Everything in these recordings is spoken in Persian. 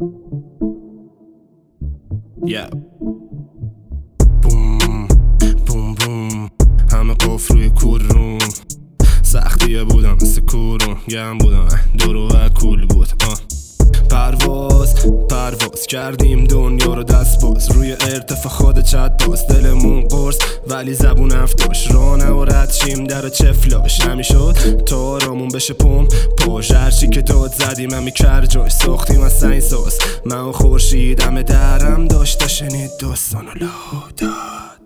Yeah. بوم بوم بوم همه قفل روی کورون سختیه بودم مثل کورون گرم بودم دورو و کول بود پرواز کردیم دنیا رو دست باز روی ارتفاع خود چت باز دلمون قرص ولی زبون افتاش رانه و رد شیم در چفلاش نمیشد تا آرامون بشه پاش هرچی که داد زدیم همی کرجاش ساختیم از سنگ ساز من و خورشید همه درم داشت شنید داستان و لا داد.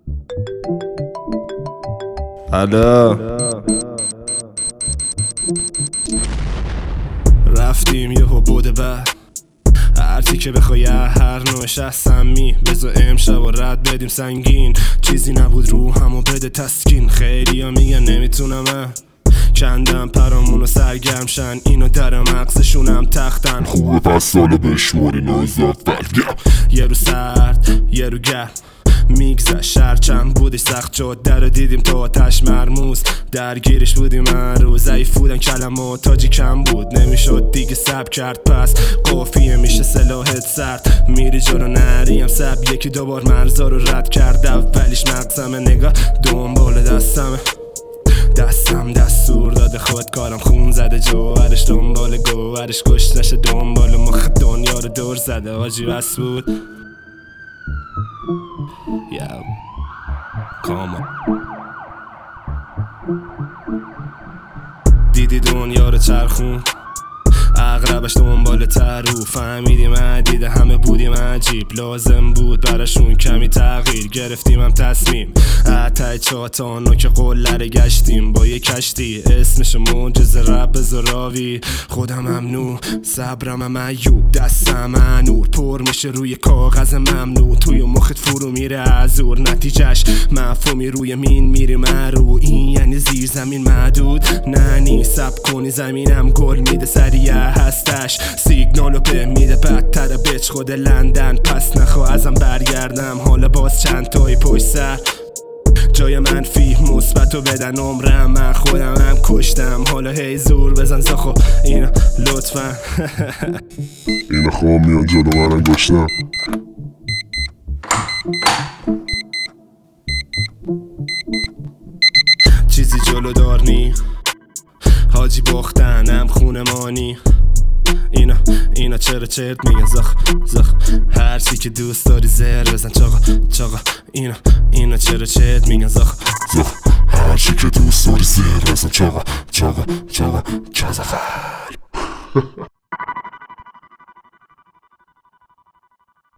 رفتیم یهو بوده بعد هرچی که بخوای هر نوعش از سمی بذار امشب و رد بدیم سنگین چیزی نبود روحمو بده تسکین خیلی ها میگن نمیتونم کندم پرامونو سرگرم شن اینو در مغزشونم تختن خوبه پس سالو بشماری نوزاد بلگم یه رو سرد یه رو گرم میگذشت هرچند بودش سخت جاده رو دیدیم تا آتش مرموز درگیرش بودیم هر روز ضعیف بودن کلمات تاجی کم بود نمیشد دیگه سب کرد پس قافیه میشه سلاحت سرد میری جلو نریم سب یکی دوبار مرزا رو رد کرد اولیش مغزمه نگاه دنبال دستم دستور داده خود کارم خون زده جوهرش دنبال گوهرش گشت نشه دنبال مخ دنیا رو دور زده آجی بس بود. Yeah, come on. دیدی دنیا رو چرخون اغربش دنبال ترو فهمیدیم عدید همه بودیم عجیب لازم بود براشون کمی تغییر گرفتیم هم تصمیم اتای چاتانو که قلره گشتیم با یه کشتی اسمش معجزه رب زراوی خودم ممنوع صبرم هم ایوب دستم نور پر میشه روی کاغذ ممنوع توی مخت فرو میره ازور نتیجهش مفهومی روی مین میری مرو این یعنی زیر زمین محدود ننی سب کنی زمینم گل میده سریع هستش سیگنالو به میده بدتر بچ خود لندن پس نخوا ازم برگردم حالا باز چند تایی پشت سر جای منفی مثبتو بدن عمرم من خودم هم کشتم حالا هی زور بزن زخو اینا لطفا اینا خواه میان جلو منم گشتم چیزی جلو دارنی حاجی باختنم خونه مانی اینا چرا چرت میگن زخ هرچی که دوست داری زهر بزن چاقا اینا چرا چرت میگن زخ هرچی که دوست داری زهر بزن چاقا